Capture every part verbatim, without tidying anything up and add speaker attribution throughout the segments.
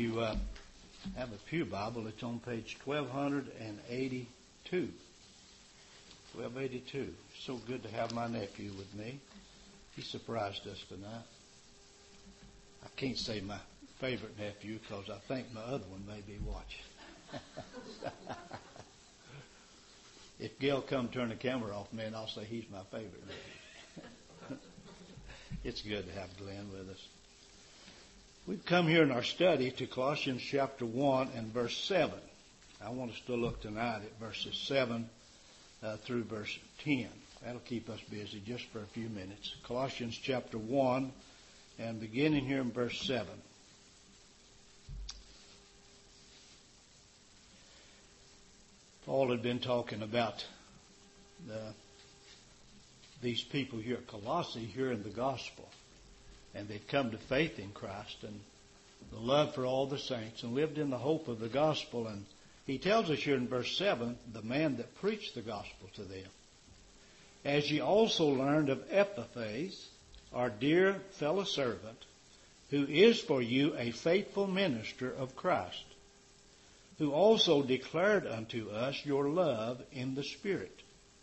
Speaker 1: you uh, have a Pew Bible, it's on page twelve eighty-two. twelve eighty-two. So good to have my nephew with me. He surprised us tonight. I can't say my favorite nephew because I think my other one may be watching. If Gail come turn the camera off, man, I'll say he's my favorite nephew. It's good to have Glenn with us. We've come here in our study to Colossians chapter one and verse seven. I want us to look tonight at verses seven uh, through verse ten. That'll keep us busy just for a few minutes. Colossians chapter one and beginning here in verse seven. Paul had been talking about the, these people here at Colossae hearing the gospel. And they'd come to faith in Christ and the love for all the saints and lived in the hope of the gospel. And he tells us here in verse seven, the man that preached the gospel to them. As ye also learned of Epaphras, our dear fellow servant, who is for you a faithful minister of Christ, who also declared unto us your love in the Spirit.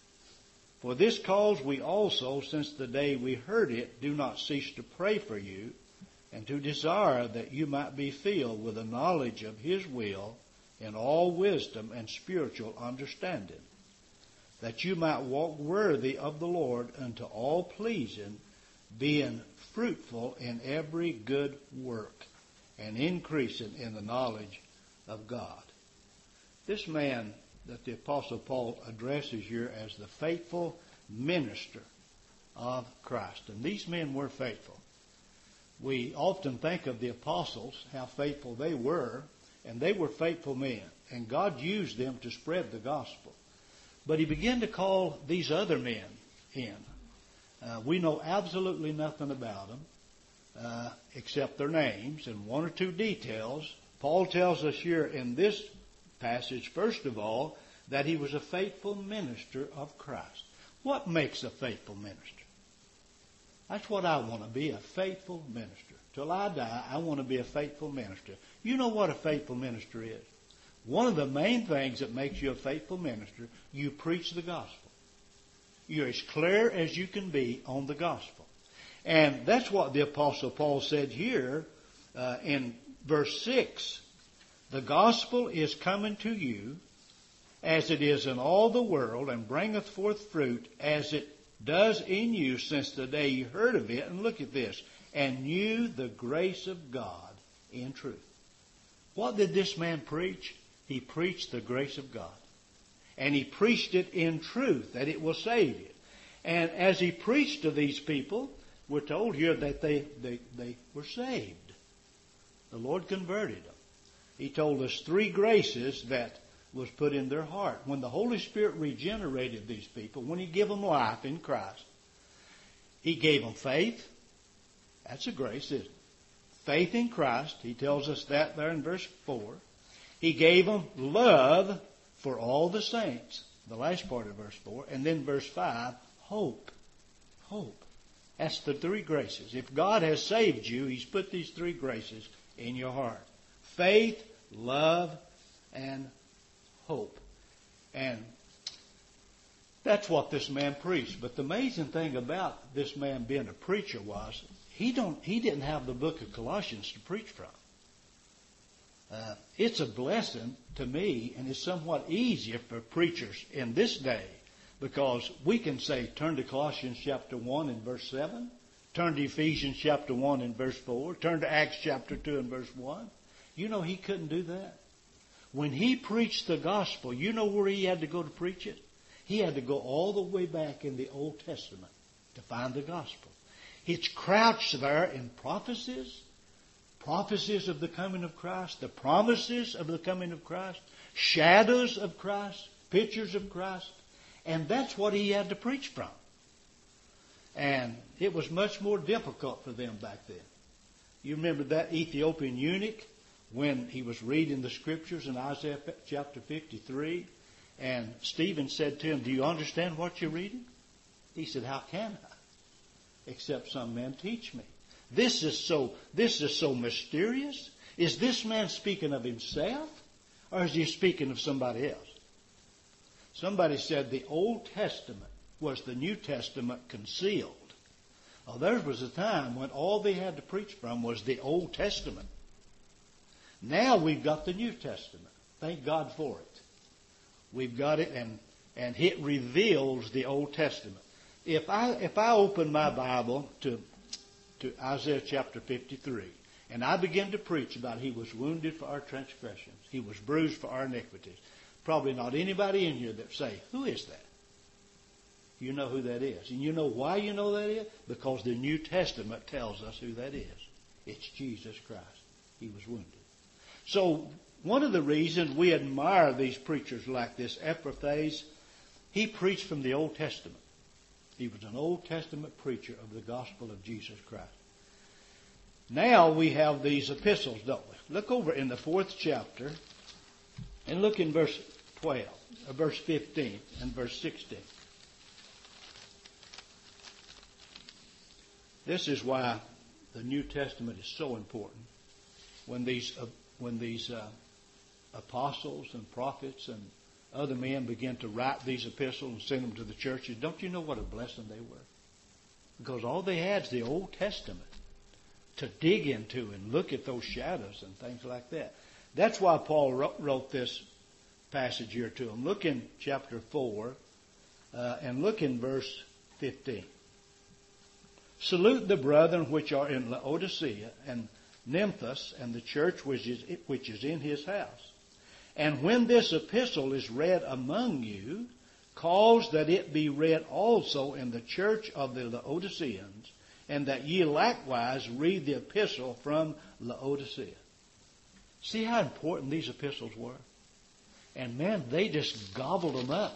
Speaker 1: For this cause we also, since the day we heard it, do not cease to pray for you, and to desire that you might be filled with the knowledge of His will in all wisdom and spiritual understanding, that you might walk worthy of the Lord unto all pleasing, being fruitful in every good work, and increasing in the knowledge of God. This man that the Apostle Paul addresses here as the faithful minister of Christ. And these men were faithful. We often think of the apostles, how faithful they were, and they were faithful men. And God used them to spread the gospel. But he began to call these other men in. Uh, we know absolutely nothing about them uh, except their names and one or two details. Paul tells us here in this passage, first of all, that he was a faithful minister of Christ. What makes a faithful minister? That's what I want to be, a faithful minister. Till I die, I want to be a faithful minister. You know what a faithful minister is? One of the main things that makes you a faithful minister, you preach the gospel. You're as clear as you can be on the gospel. And that's what the Apostle Paul said here uh, in verse six. The gospel is coming to you as it is in all the world, and bringeth forth fruit as it does in you since the day you heard of it. And look at this. And knew the grace of God in truth. What did this man preach? He preached the grace of God. And he preached it in truth, that it will save you. And as he preached to these people, we're told here that they, they, they were saved. The Lord converted them. He told us three graces that was put in their heart. When the Holy Spirit regenerated these people, when He gave them life in Christ, He gave them faith. That's a grace, isn't it? Faith in Christ. He tells us that there in verse four. He gave them love for all the saints. The last part of verse four. And then verse five, hope. Hope. That's the three graces. If God has saved you, He's put these three graces in your heart. Faith, love, and hope. And that's what this man preached. But the amazing thing about this man being a preacher was he don't he didn't have the book of Colossians to preach from. Uh, it's a blessing to me, and it's somewhat easier for preachers in this day, because we can say, turn to Colossians chapter one and verse seven, turn to Ephesians chapter one and verse four, turn to Acts chapter two and verse one. You know he couldn't do that. When he preached the gospel, you know where he had to go to preach it? He had to go all the way back in the Old Testament to find the gospel. It's crouched there in prophecies, prophecies of the coming of Christ, the promises of the coming of Christ, shadows of Christ, pictures of Christ. And that's what he had to preach from. And it was much more difficult for them back then. You remember that Ethiopian eunuch when he was reading the scriptures in Isaiah chapter fifty-three, and Stephen said to him, do you understand what you're reading? He said, how can I? Except some men teach me. This is so, this is so mysterious. Is this man speaking of himself, or is he speaking of somebody else? Somebody said the Old Testament was the New Testament concealed. Well, there was a time when all they had to preach from was the Old Testament. Now we've got the New Testament. Thank God for it. We've got it, and, and it reveals the Old Testament. If I if I open my Bible to to Isaiah chapter fifty-three, and I begin to preach about He was wounded for our transgressions, He was bruised for our iniquities, probably not anybody in here that say, who is that? You know who that is. And you know why you know that is? Because the New Testament tells us who that is. It's Jesus Christ. He was wounded. So one of the reasons we admire these preachers like this, Epaphras, he preached from the Old Testament. He was an Old Testament preacher of the gospel of Jesus Christ. Now we have these epistles, don't we? Look over in the fourth chapter and look in verse twelve, or verse fifteen and verse sixteen. This is why the New Testament is so important. When these uh, when these uh, apostles and prophets and other men began to write these epistles and send them to the churches, don't you know what a blessing they were? Because all they had is the Old Testament to dig into and look at those shadows and things like that. That's why Paul wrote, wrote this passage here to them. Look in chapter four uh, and look in verse fifteen. Salute the brethren which are in Laodicea and Nymphus and the church which is, which is in his house. And when this epistle is read among you, cause that it be read also in the church of the Laodiceans, and that ye likewise read the epistle from Laodicea. See how important these epistles were? And man, they just gobbled them up.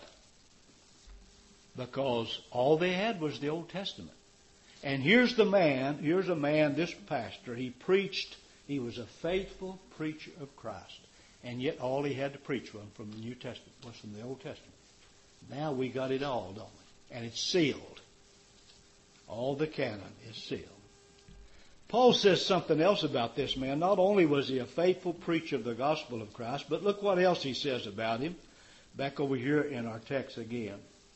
Speaker 1: Because all they had was the Old Testament. And here's the man, here's a man, this pastor, he preached, he was a faithful preacher of Christ. And yet all he had to preach from, from the New Testament was from the Old Testament. Now we got it all, don't we? And it's sealed. All the canon is sealed. Paul says something else about this man. Not only was he a faithful preacher of the gospel of Christ, but look what else he says about him. Back over here in our text again.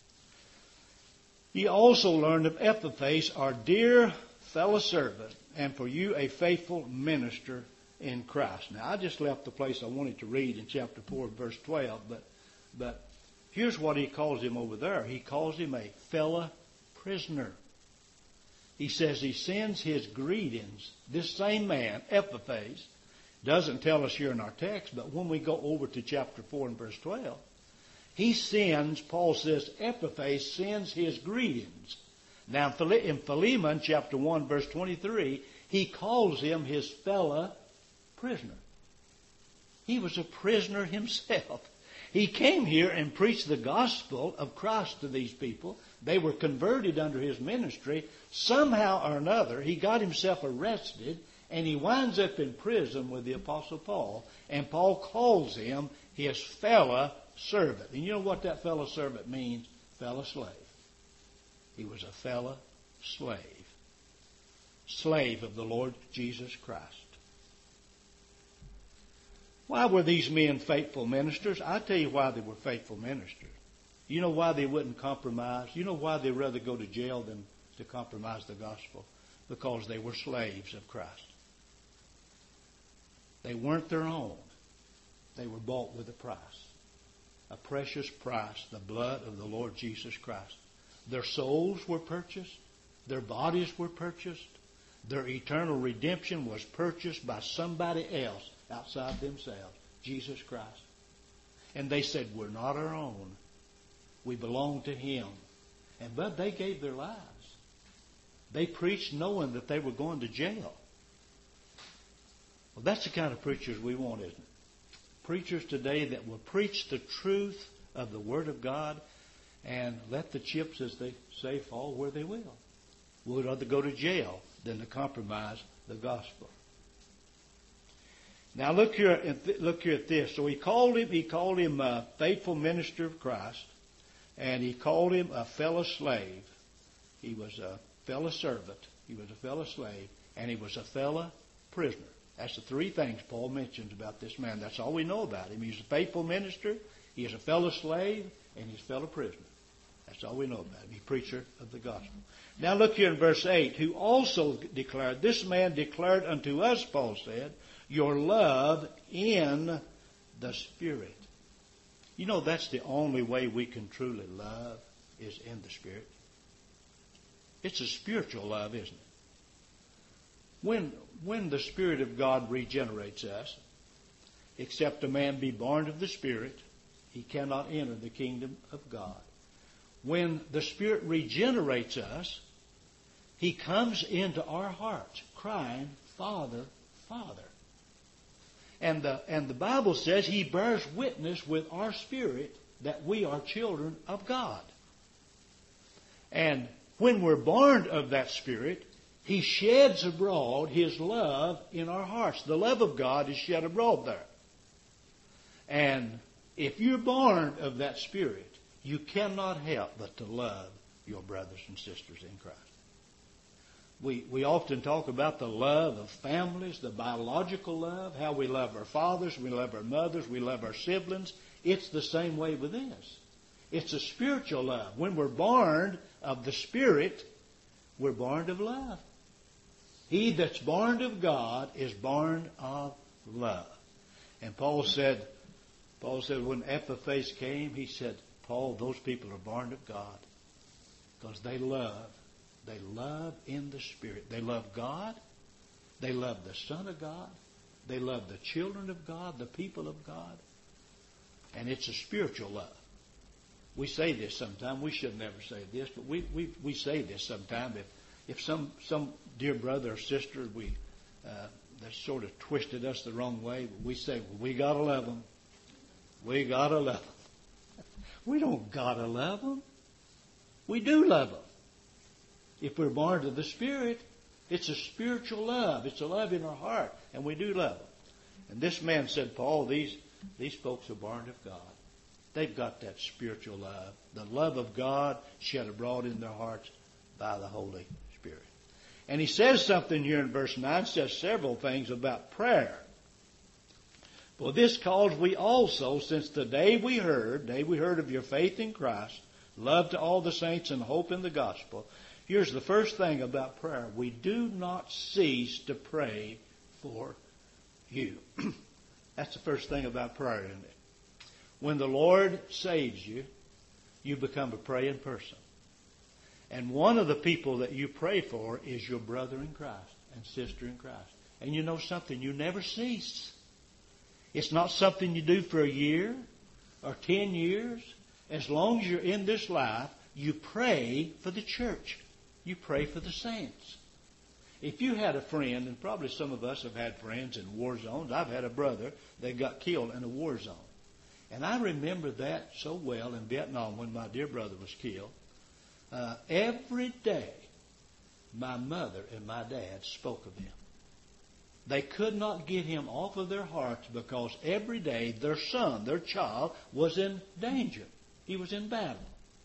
Speaker 1: He also learned of Epaphras, our dear fellow servant, and for you a faithful minister in Christ. Now, I just left the place I wanted to read in chapter four, verse twelve, but but here's what he calls him over there. He calls him a fellow prisoner. He says he sends his greetings. This same man, Epaphras, doesn't tell us here in our text, but when we go over to chapter four and verse twelve, he sends, Paul says, Epaphras sends his greetings. Now in Philemon chapter one verse twenty-three, he calls him his fellow prisoner. He was a prisoner himself. He came here and preached the gospel of Christ to these people. They were converted under his ministry. Somehow or another, he got himself arrested, and he winds up in prison with the Apostle Paul. And Paul calls him his fellow servant. And you know what that fellow servant means? Fellow slave. He was a fellow slave. Slave of the Lord Jesus Christ. Why were these men faithful ministers? I'll tell you why they were faithful ministers. You know why they wouldn't compromise? You know why they'd rather go to jail than to compromise the gospel? Because they were slaves of Christ. They weren't their own. They were bought with a price. A precious price, the blood of the Lord Jesus Christ. Their souls were purchased. Their bodies were purchased. Their eternal redemption was purchased by somebody else outside themselves, Jesus Christ. And they said, we're not our own. We belong to Him. And but they gave their lives. They preached knowing that they were going to jail. Well, that's the kind of preachers we want, isn't it? Preachers today that will preach the truth of the Word of God and let the chips, as they say, fall where they will. We'd rather go to jail than to compromise the gospel. Now look here, look here at this. So he called him, he called him a faithful minister of Christ, and he called him a fellow slave. He was a fellow servant. He was a fellow slave, and he was a fellow prisoner. That's the three things Paul mentions about this man. That's all we know about him. He's a faithful minister, he is a fellow slave, and he's a fellow prisoner. That's all we know about him. He's a preacher of the gospel. Now look here in verse eight. Who also declared, this man declared unto us, Paul said, your love in the Spirit. You know, that's the only way we can truly love, is in the Spirit. It's a spiritual love, isn't it? When, when the Spirit of God regenerates us, except a man be born of the Spirit, he cannot enter the kingdom of God. When the Spirit regenerates us, he comes into our hearts crying, Father, Father. And the, and the Bible says he bears witness with our spirit that we are children of God. And when we're born of that Spirit, he sheds abroad his love in our hearts. The love of God is shed abroad there. And if you're born of that Spirit, you cannot help but to love your brothers and sisters in Christ. We, we often talk about the love of families, the biological love, how we love our fathers, we love our mothers, we love our siblings. It's the same way with this. It's a spiritual love. When we're born of the Spirit, we're born of love. He that's born of God is born of love. And Paul said, Paul said when Epaphras came, he said, Paul, those people are born of God because they love. They love in the Spirit. They love God. They love the Son of God. They love the children of God, the people of God. And it's a spiritual love. We say this sometimes. We should never say this, but we, we, we say this sometimes. If, if some, some dear brother or sister we uh, that sort of twisted us the wrong way, we say, well, we got to love them. We got to love them. We don't got to love them. We do love them. If we're born of the Spirit, it's a spiritual love. It's a love in our heart, and we do love them. And this man said, Paul, these, these folks are born of God. They've got that spiritual love, the love of God shed abroad in their hearts by the Holy Spirit. And he says something here in verse nine, says several things about prayer. For this cause we also, since the day we heard, day we heard of your faith in Christ, love to all the saints and hope in the gospel. Here's the first thing about prayer. We do not cease to pray for you. That's the first thing about prayer, isn't it? When the Lord saves you, you become a praying person. And one of the people that you pray for is your brother in Christ and sister in Christ. And you know something? You never cease. It's not something you do for a year or ten years. As long as you're in this life, you pray for the church. You pray for the saints. If you had a friend, and probably some of us have had friends in war zones. I've had a brother that got killed in a war zone. And I remember that so well in Vietnam when my dear brother was killed. Uh, every day, my mother and my dad spoke of him. They could not get him off of their hearts because every day their son, their child, was in danger. He was in battle.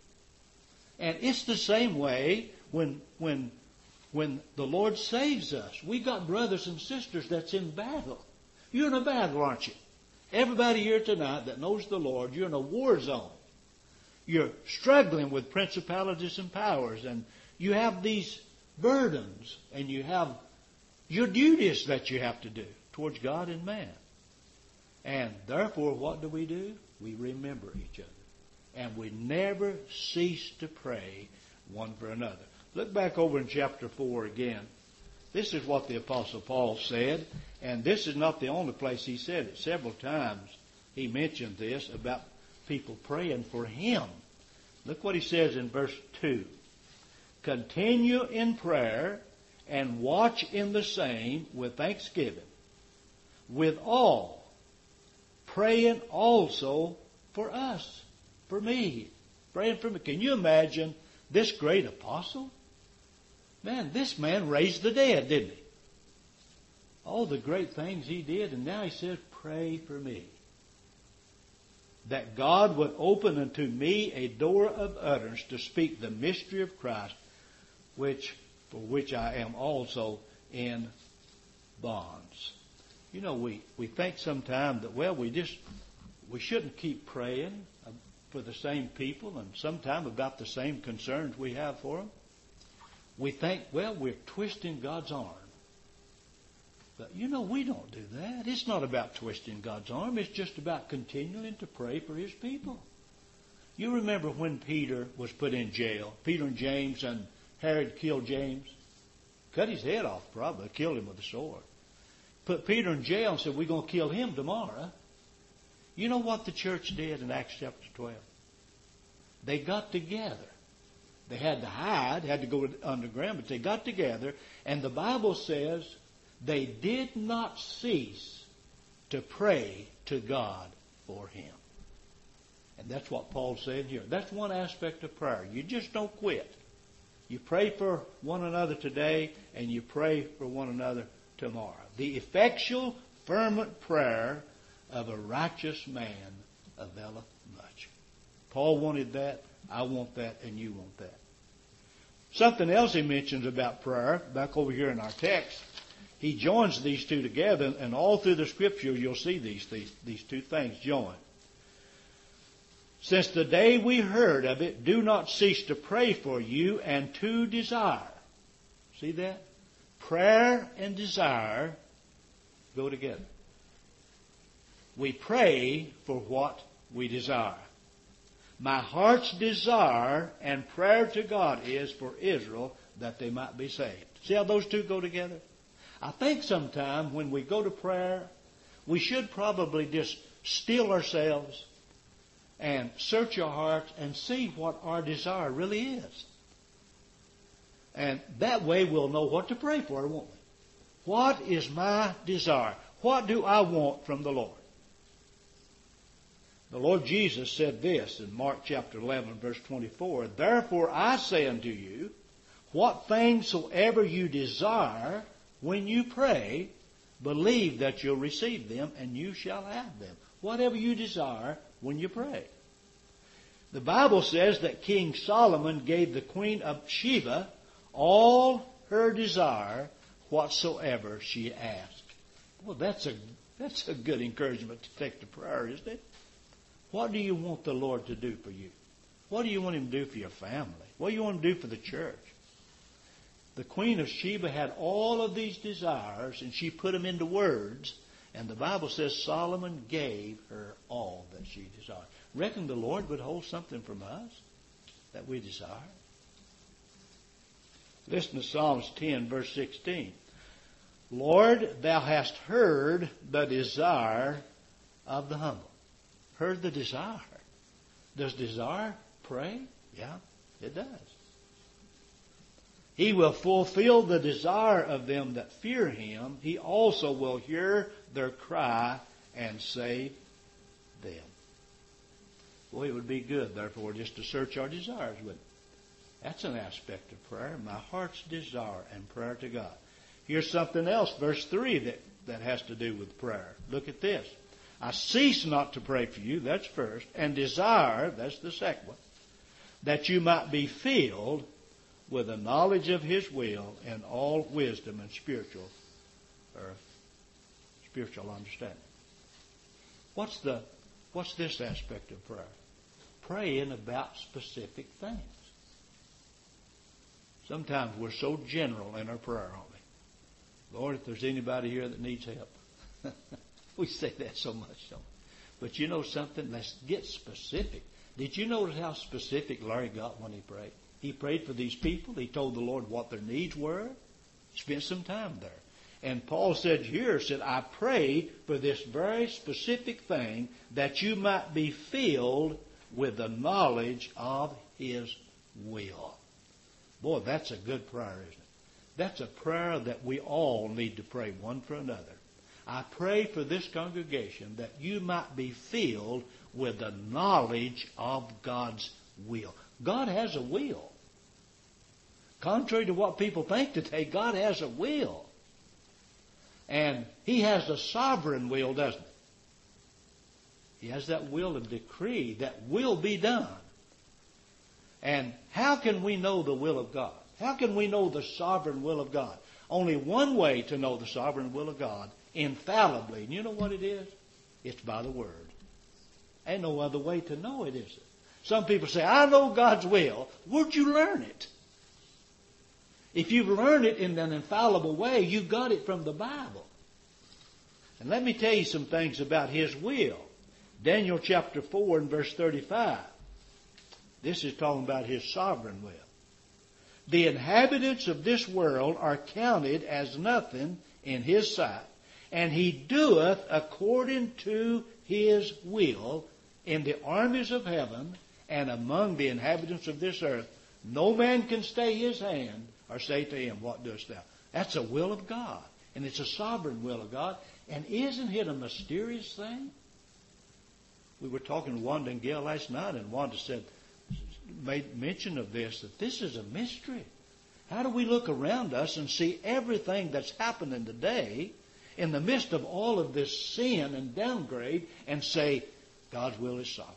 Speaker 1: And it's the same way when when when the Lord saves us. We got brothers and sisters that's in battle. You're in a battle, aren't you? Everybody here tonight that knows the Lord, you're in a war zone. You're struggling with principalities and powers, and you have these burdens, and you have your duties that you have to do towards God and man. And therefore, what do we do? We remember each other. And we never cease to pray one for another. Look back over in chapter four again. This is what the Apostle Paul said, and this is not the only place he said it. Several times he mentioned this about people praying for him. Look what he says in verse two. Continue in prayer and watch in the same with thanksgiving. With all, praying also for us, for me, praying for me. Can you imagine this great apostle? Man, this man raised the dead, didn't he? All the great things he did, and now he says, pray for me. That God would open unto me a door of utterance to speak the mystery of Christ, which for which I am also in bonds. You know, we, we think sometimes that, well, we just, we shouldn't keep praying for the same people and sometimes about the same concerns we have for them. We think, well, we're twisting God's arm. But, you know, we don't do that. It's not about twisting God's arm. It's just about continuing to pray for His people. You remember when Peter was put in jail, Peter and James, and Herod killed James? Cut his head off, probably. Killed him with a sword. Put Peter in jail and said, we're going to kill him tomorrow. You know what the church did in Acts chapter twelve? They got together. They had to hide, had to go underground, but they got together. And the Bible says they did not cease to pray to God for him. And that's what Paul's saying here. That's one aspect of prayer. You just don't quit. You pray for one another today, and you pray for one another tomorrow. The effectual, fervent prayer of a righteous man availeth much. Paul wanted that. I want that, and you want that. Something else he mentions about prayer, back over here in our text, he joins these two together, and all through the Scripture you'll see these, these, these two things join. Since the day we heard of it, do not cease to pray for you and to desire. See that? Prayer and desire go together. We pray for what we desire. My heart's desire and prayer to God is for Israel that they might be saved. See how those two go together? I think sometime when we go to prayer, we should probably just still ourselves and search our hearts and see what our desire really is. And that way we'll know what to pray for, won't we? What is my desire? What do I want from the Lord? The Lord Jesus said this in Mark chapter eleven, verse twenty-four, therefore I say unto you, what things soever you desire when you pray, believe that you'll receive them and you shall have them. Whatever you desire when you pray. The Bible says that King Solomon gave the Queen of Sheba all her desire whatsoever she asked. Well, that's a that's a good encouragement to take to prayer, isn't it? What do you want the Lord to do for you? What do you want Him to do for your family? What do you want Him to do for the church? The Queen of Sheba had all of these desires, and she put them into words. And the Bible says Solomon gave her all that she desired. Reckon the Lord would hold something from us that we desire? Listen to Psalms ten, verse sixteen. Lord, thou hast heard the desire of the humble. Heard the desire. Does desire pray? Yeah, it does. He will fulfill the desire of them that fear Him. He also will hear their cry and save them. Well, it would be good, therefore, just to search our desires, wouldn't it? That's an aspect of prayer. My heart's desire and prayer to God. Here's something else, verse three, that, that has to do with prayer. Look at this. I cease not to pray for you, that's first, and desire, that's the second one, that you might be filled with the knowledge of His will and all wisdom and spiritual or spiritual understanding. What's the what's this aspect of prayer? Praying about specific things. Sometimes we're so general in our prayer, aren't we? Lord, if there's anybody here that needs help. We say that so much, don't we? But you know something? Let's get specific. Did you notice how specific Larry got when he prayed? He prayed for these people. He told the Lord what their needs were. Spent some time there. And Paul said here, said, I pray for this very specific thing that you might be filled with the knowledge of His will. Boy, that's a good prayer, isn't it? That's a prayer that we all need to pray one for another. I pray for this congregation that you might be filled with the knowledge of God's will. God has a will. Contrary to what people think today, God has a will. And He has a sovereign will, doesn't He? He has that will and decree that will be done. And how can we know the will of God? How can we know the sovereign will of God? Only one way to know the sovereign will of God infallibly. And you know what it is? It's by the Word. Ain't no other way to know it, is it? Some people say, I know God's will. Where'd you learn it? If you've learned it in an infallible way, you got it from the Bible. And let me tell you some things about His will. Daniel chapter four and verse thirty-five. This is talking about His sovereign will. The inhabitants of this world are counted as nothing in His sight, and He doeth according to His will in the armies of heaven and among the inhabitants of this earth. No man can stay His hand or say to Him, what doest thou? That's a will of God. And it's a sovereign will of God. And isn't it a mysterious thing? We were talking to Wanda and Gail last night, and Wanda said, made mention of this, that this is a mystery. How do we look around us and see everything that's happening today in the midst of all of this sin and downgrade and say, God's will is sovereign?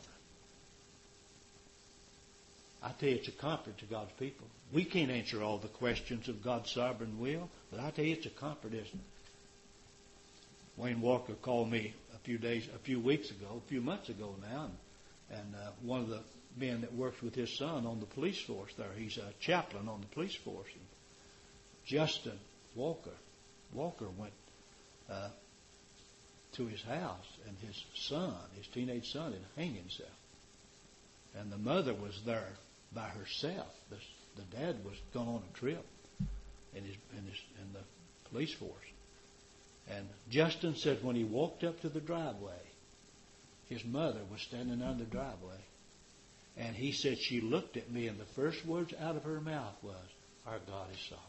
Speaker 1: I tell you, it's a comfort to God's people. We can't answer all the questions of God's sovereign will, but I tell you, it's a comfort, isn't it? Wayne Walker called me a few days, a few weeks ago, a few months ago now, and, and uh, one of the men that works with his son on the police force there, he's a chaplain on the police force. And Justin Walker, Walker went uh, to his house, and his son, his teenage son, had hanged himself. And the mother was there by herself. The, the dad was gone on a trip in his, in his in the police force. And Justin said when he walked up to the driveway, his mother was standing on the driveway. And he said she looked at me, and the first words out of her mouth was, our God is sovereign.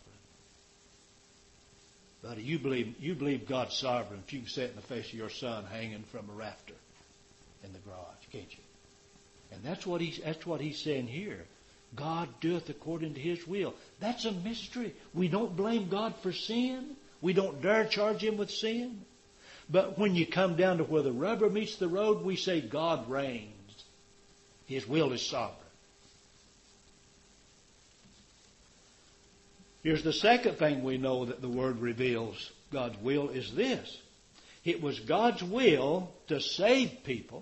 Speaker 1: Buddy, you believe, you believe God's sovereign if you can sit in the face of your son hanging from a rafter in the garage, can't you? And that's what he's, that's what he's saying here. God doeth according to His will. That's a mystery. We don't blame God for sin. We don't dare charge Him with sin. But when you come down to where the rubber meets the road, we say God reigns. His will is sovereign. Here's the second thing we know that the Word reveals God's will is this. It was God's will to save people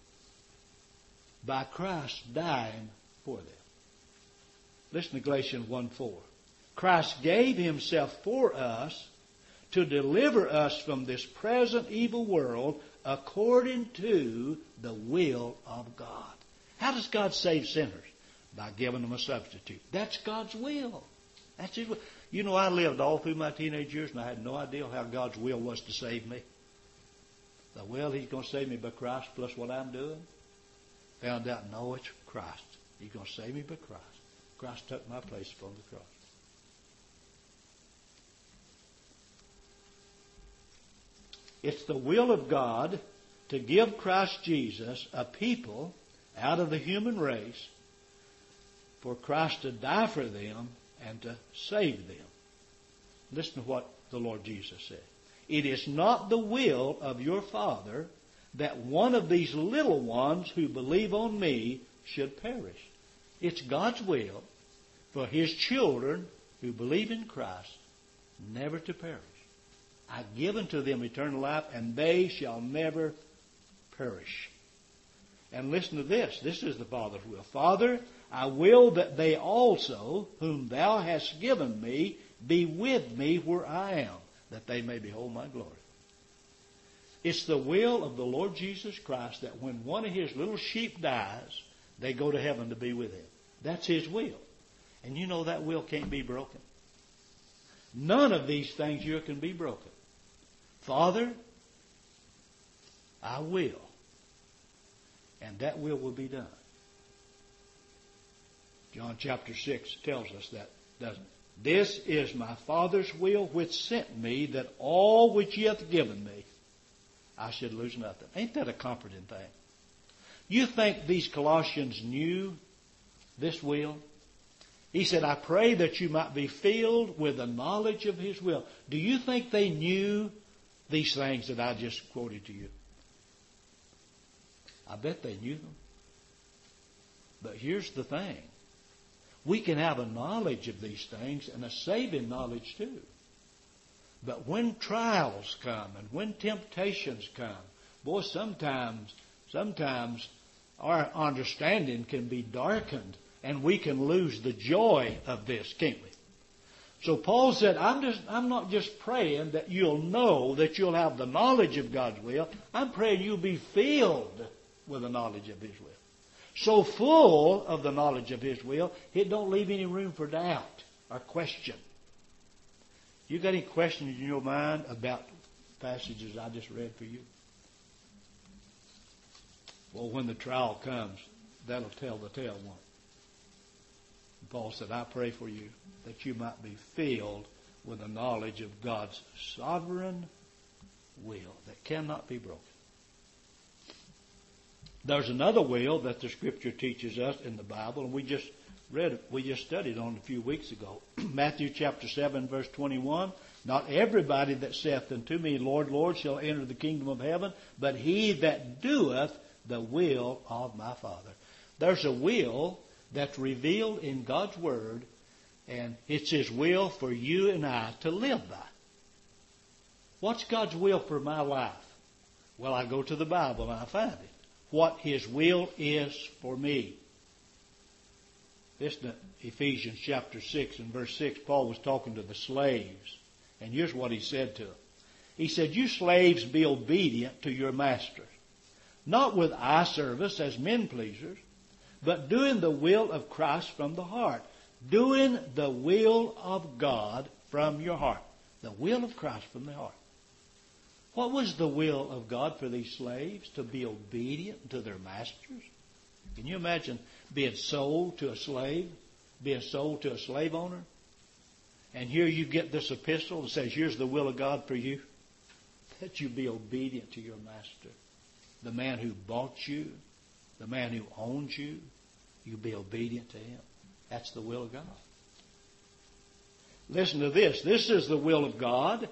Speaker 1: by Christ dying for them. Listen to Galatians one four. Christ gave Himself for us to deliver us from this present evil world according to the will of God. How does God save sinners? By giving them a substitute. That's God's will. That's His will. You know, I lived all through my teenage years and I had no idea how God's will was to save me. But, well, He's going to save me by Christ plus what I'm doing. Found out, no, it's Christ. He's going to save me by Christ. Christ took my place upon the cross. It's the will of God to give Christ Jesus a people out of the human race for Christ to die for them and to save them. Listen to what the Lord Jesus said. It is not the will of your Father that one of these little ones who believe on me should perish. It's God's will for His children who believe in Christ never to perish. I've given to them eternal life, and they shall never perish. And listen to this. This is the Father's will. Father, I will that they also, whom Thou hast given me, be with me where I am, that they may behold my glory. It's the will of the Lord Jesus Christ that when one of His little sheep dies, they go to heaven to be with Him. That's His will. And you know that will can't be broken. None of these things here can be broken. Father, I will. And that will will be done. John chapter six tells us that, doesn't it? This is my Father's will which sent me, that all which He hath given me, I should lose nothing. Ain't that a comforting thing? You think these Colossians knew this will? He said, I pray that you might be filled with the knowledge of His will. Do you think they knew these things that I just quoted to you? I bet they knew them. But here's the thing. We can have a knowledge of these things and a saving knowledge too. But when trials come and when temptations come, boy, sometimes, sometimes our understanding can be darkened and we can lose the joy of this, can't we? So Paul said, I'm just, I'm not just praying that you'll know, that you'll have the knowledge of God's will. I'm praying you'll be filled with the knowledge of His will. So full of the knowledge of His will, it don't leave any room for doubt or question. You got any questions in your mind about passages I just read for you? Well, when the trial comes, that'll tell the tale, won't it? Paul said, I pray for you that you might be filled with the knowledge of God's sovereign will that cannot be broken. There's another will that the Scripture teaches us in the Bible, and we just read, we just studied on a few weeks ago. Matthew chapter seven, verse twenty-one. Not everybody that saith unto me, Lord, Lord, shall enter the kingdom of heaven, but he that doeth the will of my Father. There's a will that's revealed in God's Word, and it's His will for you and I to live by. What's God's will for my life? Well, I go to the Bible and I find it. What His will is for me. Listen to Ephesians chapter six and verse six. Paul was talking to the slaves. And here's what he said to them. He said, you slaves be obedient to your masters, not with eye service as men pleasers, but doing the will of Christ from the heart. Doing the will of God from your heart. The will of Christ from the heart. What was the will of God for these slaves? To be obedient to their masters. Can you imagine being sold to a slave? Being sold to a slave owner? And here you get this epistle that says, here's the will of God for you. That you be obedient to your master. The man who bought you. The man who owns you. You be obedient to him. That's the will of God. Listen to this. This is the will of God.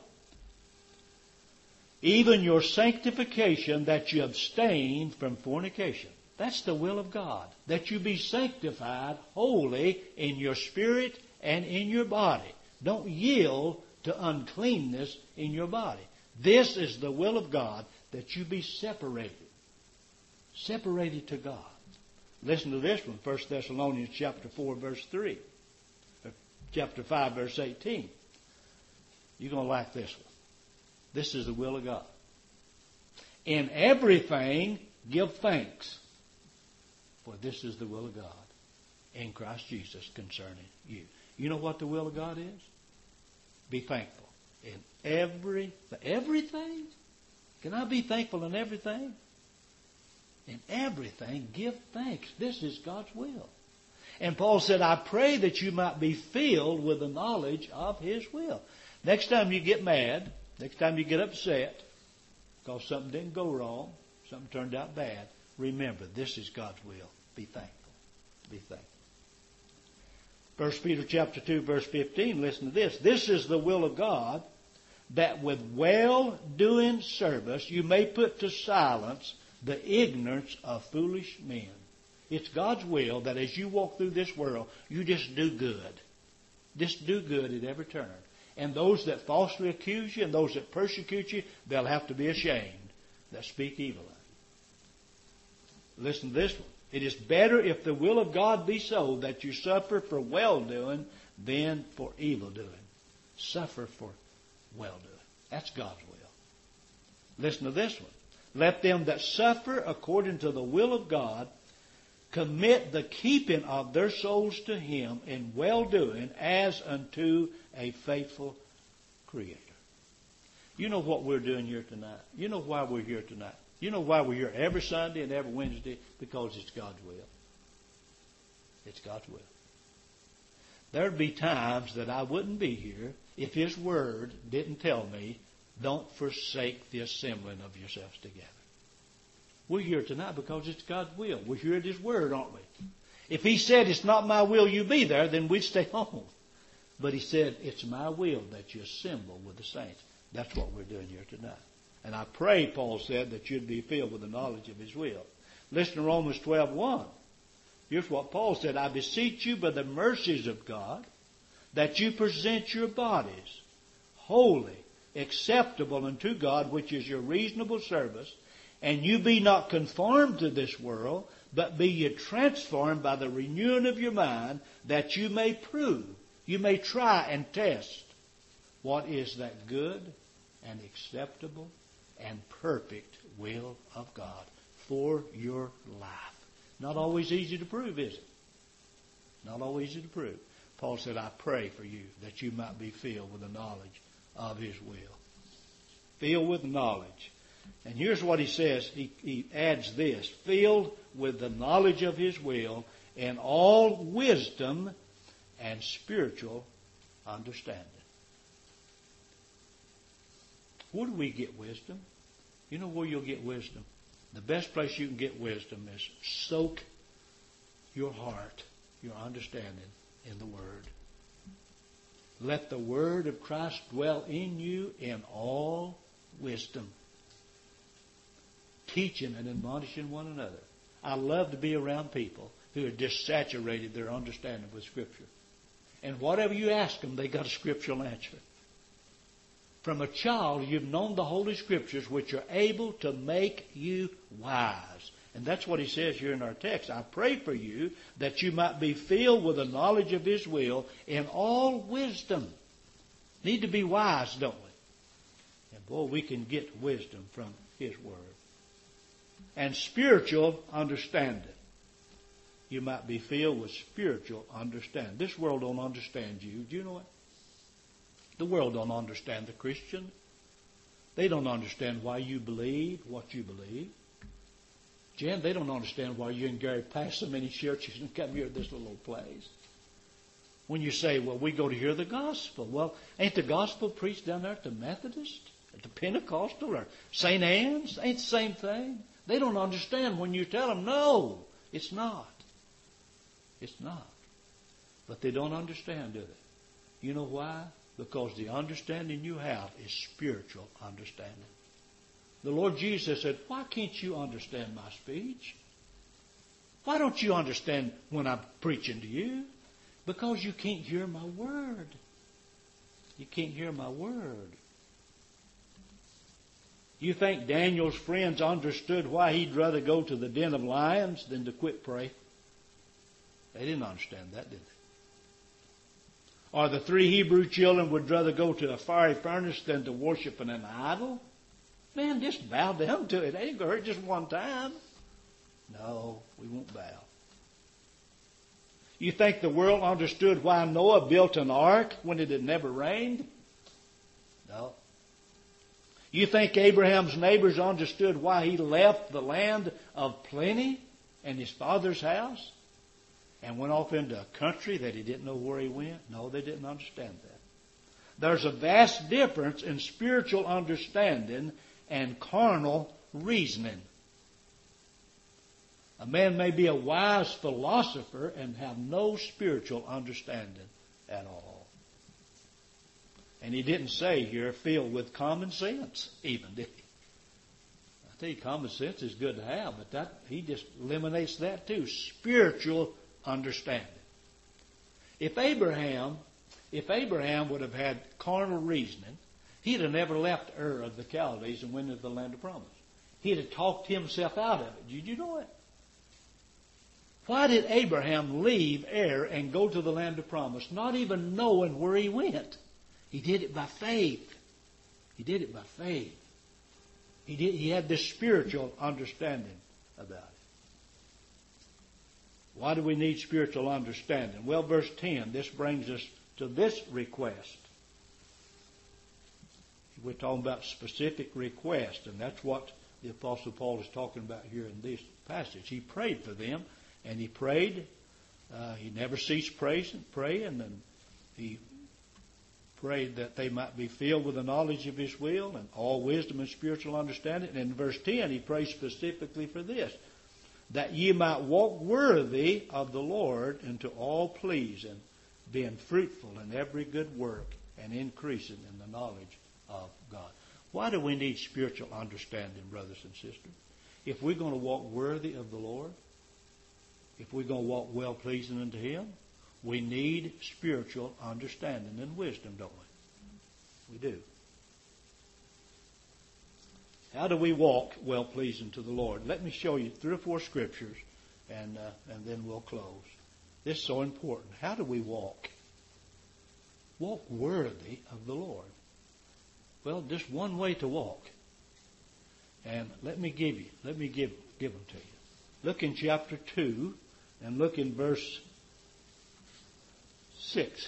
Speaker 1: Even your sanctification, that you abstain from fornication. That's the will of God. That you be sanctified wholly in your spirit and in your body. Don't yield to uncleanness in your body. This is the will of God, that you be separated. Separated to God. Listen to this one, First Thessalonians chapter four, verse three. Chapter five, verse eighteen. You're going to like this one. This is the will of God. In everything, give thanks. For this is the will of God in Christ Jesus concerning you. You know what the will of God is? Be thankful in every, everything. Can I be thankful in everything? In everything, give thanks. This is God's will. And Paul said, I pray that you might be filled with the knowledge of His will. Next time you get mad, next time you get upset, because something didn't go wrong, something turned out bad, remember, this is God's will. Be thankful. Be thankful. First Peter chapter two, verse fifteen, listen to this. This is the will of God, that with well-doing service you may put to silence the ignorance of foolish men. It's God's will that as you walk through this world, you just do good. Just do good at every turn. And those that falsely accuse you and those that persecute you, they'll have to be ashamed that speak evil of you. Listen to this one. It is better if the will of God be so that you suffer for well-doing than for evil-doing. Suffer for well-doing. That's God's will. Listen to this one. Let them that suffer according to the will of God commit the keeping of their souls to Him in well-doing as unto a faithful Creator. You know what we're doing here tonight. You know why we're here tonight. You know why we're here every Sunday and every Wednesday? Because it's God's will. It's God's will. There'd be times that I wouldn't be here if His Word didn't tell me, don't forsake the assembling of yourselves together. We're here tonight because it's God's will. We're here at His Word, aren't we? If He said, it's not my will you be there, then we'd stay home. But He said, it's my will that you assemble with the saints. That's what we're doing here tonight. And I pray, Paul said, that you'd be filled with the knowledge of His will. Listen to Romans twelve one. Here's what Paul said. I beseech you by the mercies of God that you present your bodies holy, acceptable unto God, which is your reasonable service. And you be not conformed to this world, but be ye transformed by the renewing of your mind, that you may prove, you may try and test what is that good and acceptable and perfect will of God for your life. Not always easy to prove, is it? Not always easy to prove. Paul said, I pray for you that you might be filled with the knowledge of His will. Filled with knowledge. And here's what he says. He, he adds this. Filled with the knowledge of His will and all wisdom and spiritual understanding. Where do we get wisdom? You know where you'll get wisdom? The best place you can get wisdom is soak your heart, your understanding in the Word. Let the Word of Christ dwell in you in all wisdom, teaching and admonishing one another. I love to be around people who are just saturated their understanding with Scripture. And whatever you ask them, they got a scriptural answer. From a child, you've known the Holy Scriptures, which are able to make you wise. And that's what he says here in our text. I pray for you that you might be filled with the knowledge of His will in all wisdom. Need to be wise, don't we? And boy, we can get wisdom from His Word. And spiritual understanding. You might be filled with spiritual understanding. This world don't understand you. Do you know it? The world don't understand the Christian. They don't understand why you believe what you believe. Jen, they don't understand why you and Gary pass so many churches and come here to this little old place. When you say, well, we go to hear the gospel. Well, ain't the gospel preached down there at the Methodist, at the Pentecostal, or Saint Anne's? Ain't the same thing? They don't understand when you tell them, no, it's not. It's not. But they don't understand, do they? You know why? Because the understanding you have is spiritual understanding. The Lord Jesus said, why can't you understand my speech? Why don't you understand when I'm preaching to you? Because you can't hear my word. You can't hear my word. You think Daniel's friends understood why he'd rather go to the den of lions than to quit praying? They didn't understand that, did they? Or the three Hebrew children would rather go to a fiery furnace than to worship an idol? Man, just bow down to it. It ain't going to hurt just one time. No, we won't bow. You think the world understood why Noah built an ark when it had never rained? No. You think Abraham's neighbors understood why he left the land of plenty and his father's house and went off into a country that he didn't know where he went? No, they didn't understand that. There's a vast difference in spiritual understanding and carnal reasoning. A man may be a wise philosopher and have no spiritual understanding at all. And he didn't say here filled with common sense even, did he? I tell you, common sense is good to have, but that he just eliminates that too. Spiritual understanding. If Abraham, if Abraham would have had carnal reasoning, he'd have never left Ur of the Chaldees and went into the land of promise. He'd have talked himself out of it. Did you know it? Why did Abraham leave Ur and go to the land of promise, not even knowing where he went? He did it by faith. He did it by faith. He did, he had this spiritual understanding about it. Why do we need spiritual understanding? Well, verse ten, this brings us to this request. We're talking about specific request, and that's what the Apostle Paul is talking about here in this passage. He prayed for them, and he prayed. Uh, he never ceased praising, praying, and he prayed that they might be filled with the knowledge of His will and all wisdom and spiritual understanding. And in verse ten, he prays specifically for this, that ye might walk worthy of the Lord into all pleasing, being fruitful in every good work and increasing in the knowledge of God. Why do we need spiritual understanding, brothers and sisters? If we're going to walk worthy of the Lord, if we're going to walk well pleasing unto Him, we need spiritual understanding and wisdom, don't we? We do. How do we walk well pleasing to the Lord? Let me show you three or four scriptures, and uh, and then we'll close. This is so important. How do we walk? Walk worthy of the Lord. Well, just one way to walk. And let me give you, let me give give them to you. Look in chapter two, and look in verse six.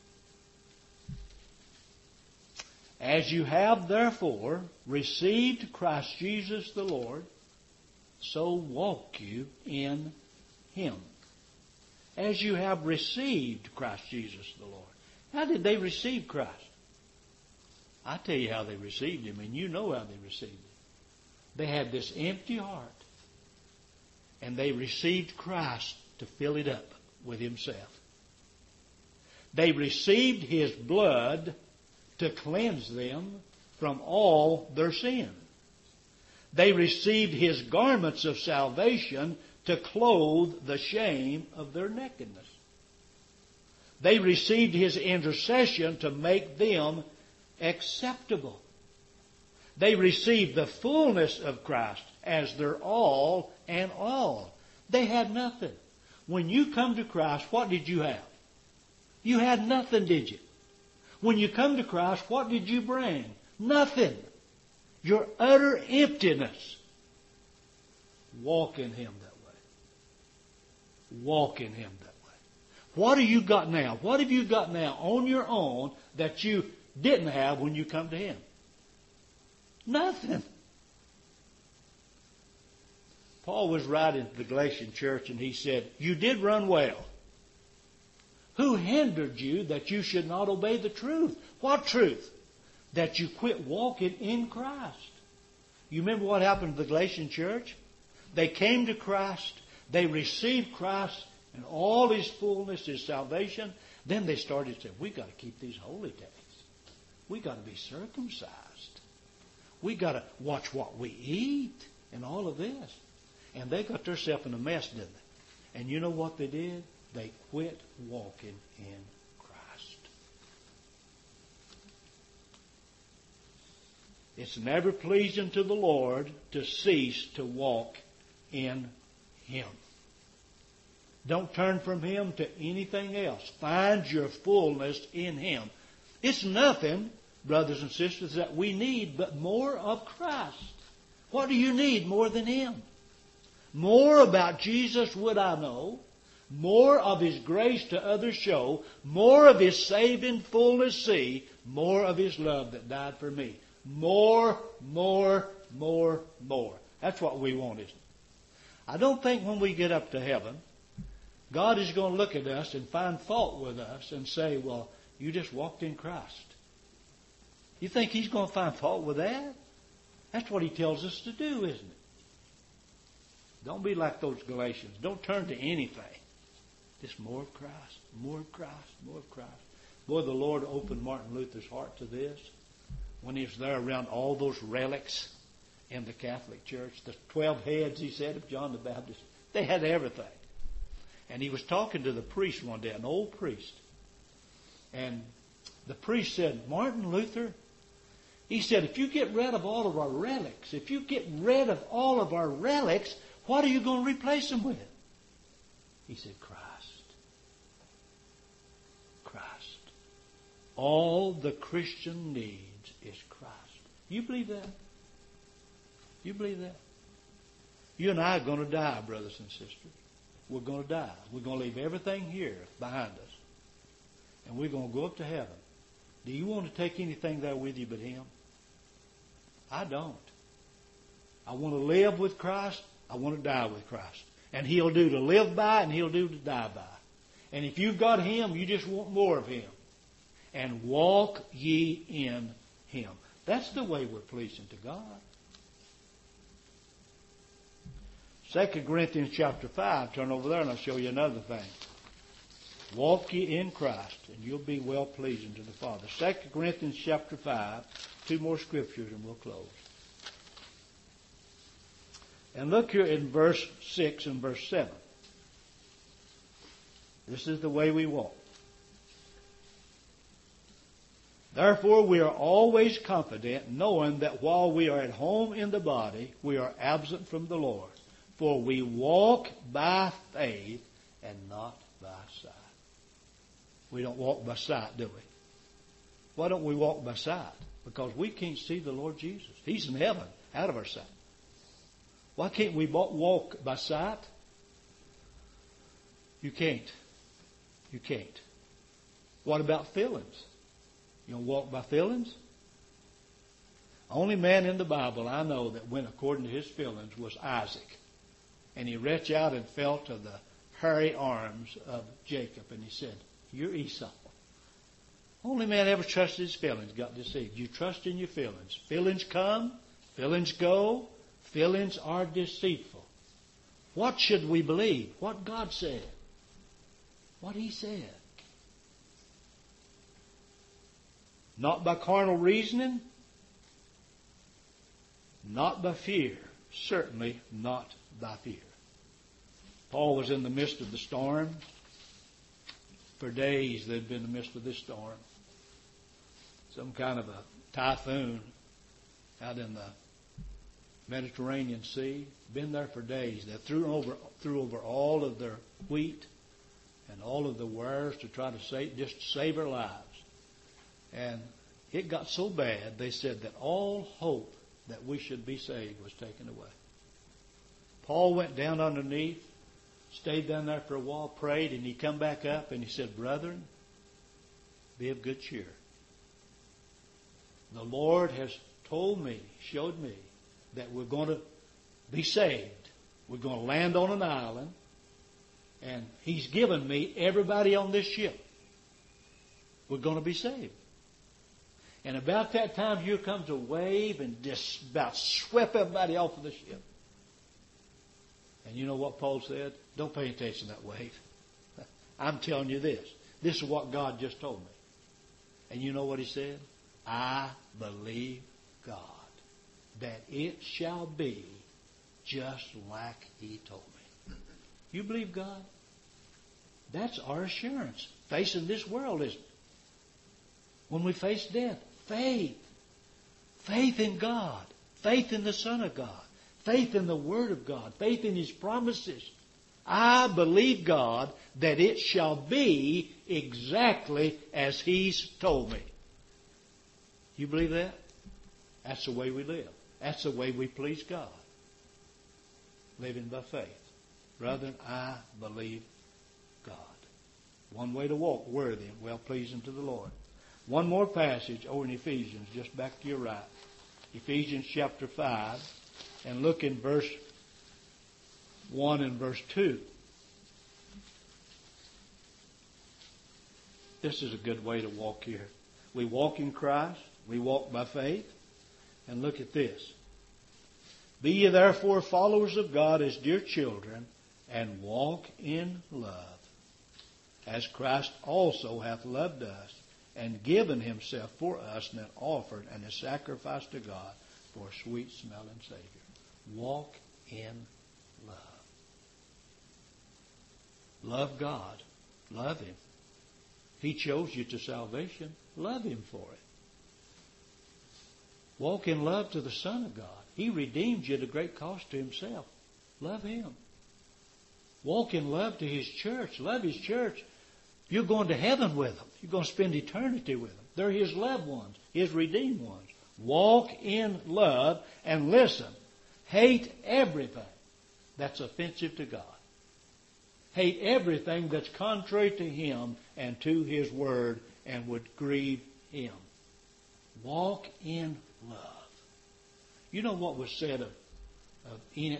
Speaker 1: As you have therefore received Christ Jesus the Lord, so walk you in Him. As you have received Christ Jesus the Lord. How did they receive Christ? I tell you how they received Him, and you know how they received Him. They had this empty heart, and they received Christ to fill it up with Himself. They received His blood to cleanse them from all their sin. They received His garments of salvation to clothe the shame of their nakedness. They received His intercession to make them acceptable. They received the fullness of Christ as their all and all. They had nothing. When you come to Christ, what did you have? You had nothing, did you? When you come to Christ, what did you bring? Nothing. Your utter emptiness. Walk in Him that way. Walk in Him that way. What have you got now? What have you got now on your own that you didn't have when you come to Him? Nothing. Paul was writing to the Galatian church, and he said, you did run well. Who hindered you that you should not obey the truth? What truth? That you quit walking in Christ. You remember what happened to the Galatian church? They came to Christ. They received Christ and all His fullness, His salvation. Then they started to say, we got to keep these holy days. We got to be circumcised. We got to watch what we eat and all of this. And they got themselves in a mess, didn't they? And you know what they did? They quit walking in Christ. It's never pleasing to the Lord to cease to walk in Him. Don't turn from Him to anything else. Find your fullness in Him. It's nothing, brothers and sisters, that we need but more of Christ. What do you need more than Him? More about Jesus would I know. More of His grace to others show. More of His saving fullness see. More of His love that died for me. More, more, more, more. That's what we want, isn't it? I don't think when we get up to heaven, God is going to look at us and find fault with us and say, well, you just walked in Christ. You think He's going to find fault with that? That's what He tells us to do, isn't it? Don't be like those Galatians. Don't turn to anything. Just more of Christ, more of Christ, more of Christ. Boy, the Lord opened Martin Luther's heart to this when he was there around all those relics in the Catholic Church. The twelve heads, he said, of John the Baptist. They had everything. And he was talking to the priest one day, an old priest. And the priest said, Martin Luther, he said, if you get rid of all of our relics, if you get rid of all of our relics, what are you going to replace them with? He said, Christ. Christ. All the Christian needs is Christ. You believe that? You believe that? You and I are going to die, brothers and sisters. We're going to die. We're going to leave everything here behind us. And we're going to go up to heaven. Do you want to take anything there with you but Him? I don't. I want to live with Christ. I want to die with Christ. And He'll do to live by and He'll do to die by. And if you've got Him, you just want more of Him. And walk ye in Him. That's the way we're pleasing to God. Second Corinthians chapter five. Turn over there and I'll show you another thing. Walk ye in Christ and you'll be well pleasing to the Father. Second Corinthians chapter five. Two more scriptures and we'll close. And look here in verse six and verse seven. This is the way we walk. Therefore we are always confident, knowing that while we are at home in the body, we are absent from the Lord. For we walk by faith and not by sight. We don't walk by sight, do we? Why don't we walk by sight? Because we can't see the Lord Jesus. He's in heaven, out of our sight. Why can't we walk by sight? You can't. You can't. What about feelings? You don't walk by feelings? Only man in the Bible I know that went according to his feelings was Isaac. And he reached out and felt of the hairy arms of Jacob, and he said, "You're Esau." Only man ever trusted his feelings got deceived. You trust in your feelings. Feelings come, feelings go, feelings are deceitful. What should we believe? What God said. What He said. Not by carnal reasoning, not by fear, certainly not by fear. Paul was in the midst of the storm. For days they'd been in the midst of this storm. Some kind of a typhoon out in the Mediterranean Sea. Been there for days. They threw over, threw over all of their wheat and all of the wares to try to save, just to save their lives. And it got so bad, they said that all hope that we should be saved was taken away. Paul went down underneath, stayed down there for a while, prayed, and he come back up and he said, "Brethren, be of good cheer. The Lord has told me, showed me, that we're going to be saved. We're going to land on an island, and He's given me everybody on this ship. We're going to be saved." And about that time, here comes a wave and just about swept everybody off of the ship. And you know what Paul said? Don't pay attention to that wave. I'm telling you this. This is what God just told me. And you know what he said? "I believe God, that it shall be just like He told me." You believe God? That's our assurance. Facing this world, isn't it? When we face death, faith. Faith in God. Faith in the Son of God. Faith in the Word of God. Faith in His promises. I believe God that it shall be exactly as He's told me. You believe that? That's the way we live. That's the way we please God. Living by faith. Brethren, I believe God. One way to walk worthy and well-pleasing to the Lord. One more passage over in Ephesians, just back to your right. Ephesians chapter five, and look in verse one and verse two. This is a good way to walk here. We walk in Christ. We walk by faith. And look at this. "Be ye therefore followers of God as dear children, and walk in love, as Christ also hath loved us, and given Himself for us, and hath offered and a sacrifice to God for a sweet smelling Savior." Walk in love. Love God. Love Him. He chose you to salvation. Love Him for it. Walk in love to the Son of God. He redeemed you at a great cost to Himself. Love Him. Walk in love to His church. Love His church. You're going to heaven with them. You're going to spend eternity with them. They're His loved ones, His redeemed ones. Walk in love, and listen, hate everything that's offensive to God. Hate everything that's contrary to Him and to His Word and would grieve Him. Walk in love. You know what was said of, of Enoch?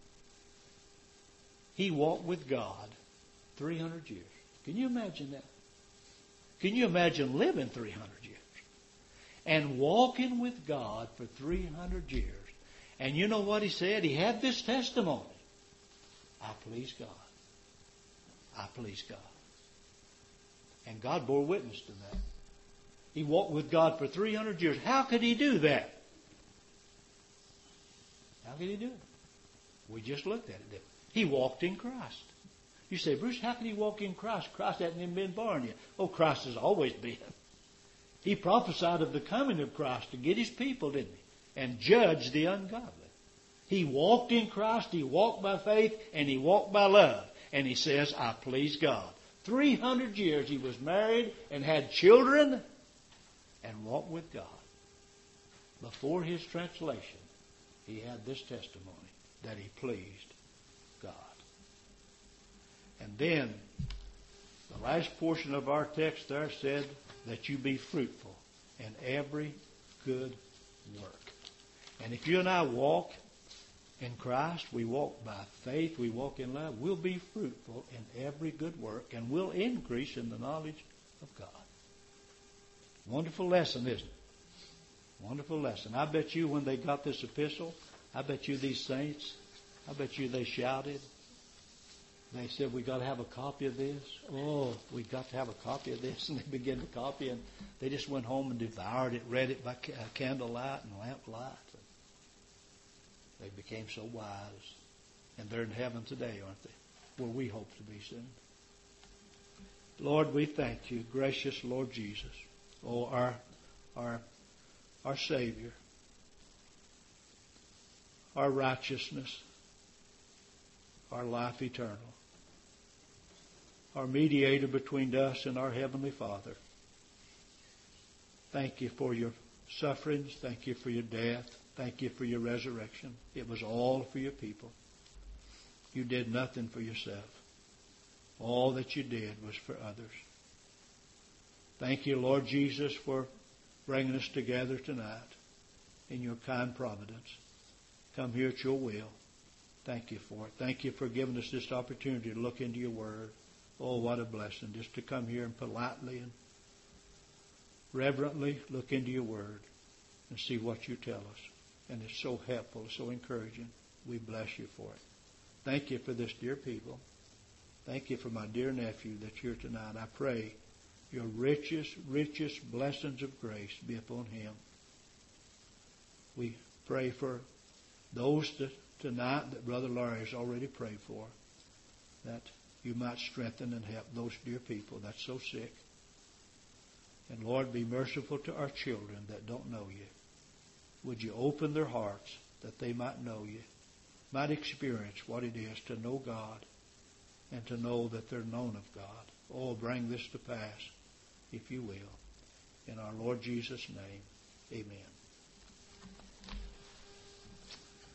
Speaker 1: He walked with God three hundred years. Can you imagine that? Can you imagine living three hundred years? And walking with God for three hundred years. And you know what he said? He had this testimony. I please God. I please God. And God bore witness to that. He walked with God for three hundred years. How could he do that? How could he do it? We just looked at it, didn't we? He walked in Christ. You say, "Bruce, how can he walk in Christ? Christ hasn't even been born yet." Oh, Christ has always been. He prophesied of the coming of Christ to get his people, didn't he? And judge the ungodly. He walked in Christ, he walked by faith, and he walked by love. And he says, I please God. three hundred years he was married and had children and walked with God. Before his translation, he had this testimony that he pleased God. And then, the last portion of our text there said that you be fruitful in every good work. And if you and I walk in Christ, we walk by faith, we walk in love, we'll be fruitful in every good work, and we'll increase in the knowledge of God. Wonderful lesson, isn't it? Wonderful lesson. I bet you when they got this epistle, I bet you these saints, I bet you they shouted. They said, we got to have a copy of this. Oh, we got to have a copy of this. And they began to copy, and they just went home and devoured it, read it by candlelight and lamplight. They became so wise. And they're in heaven today, aren't they? Where we hope to be soon. Lord, we thank you, gracious Lord Jesus. Oh, our, our, our Savior. Our righteousness. Our life eternal. Our mediator between us and our Heavenly Father. Thank you for your sufferings. Thank you for your death. Thank you for your resurrection. It was all for your people. You did nothing for yourself. All that you did was for others. Thank you, Lord Jesus, for bringing us together tonight in your kind providence. Come here at your will. Thank you for it. Thank you for giving us this opportunity to look into your word. Oh, what a blessing just to come here and politely and reverently look into your word and see what you tell us. And it's so helpful, so encouraging. We bless you for it. Thank you for this dear people. Thank you for my dear nephew that's here tonight. I pray your richest, richest blessings of grace be upon him. We pray for those that tonight that Brother Larry has already prayed for, that you might strengthen and help those dear people that's so sick. And Lord, be merciful to our children that don't know you. Would you open their hearts that they might know you, might experience what it is to know God and to know that they're known of God. Oh, bring this to pass, if you will. In our Lord Jesus' name, amen.